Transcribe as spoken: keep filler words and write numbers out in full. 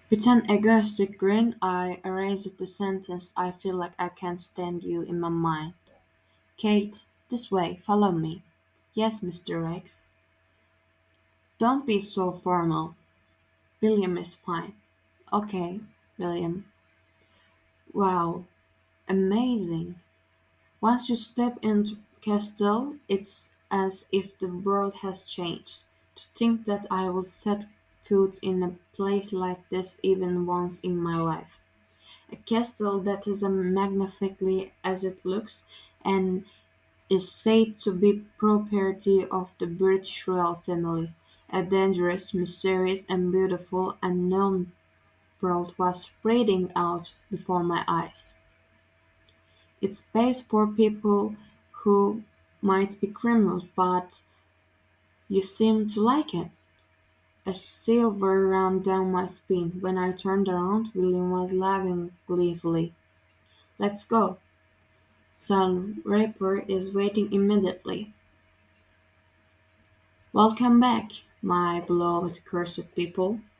With an egoistic grin, I erased the sentence. I feel like I can't stand you in my mind. Kate, this way, follow me. Yes, Mister Rex. Don't be so formal. William is fine. Okay, William. Wow, amazing. Once you step into Castile, it's as if the world has changed. To think that I will set foot in a place like this even once in my life. A castle that is as magnificently as it looks, and is said to be property of the British royal family. A dangerous, mysterious, and beautiful unknown world was spreading out before my eyes. It's space for people who might be criminals, but you seem to like it. A shiver ran down my spine. When I turned around, William was laughing gleefully. Let's go. Sir Raper is waiting immediately. Welcome back, my beloved cursed people.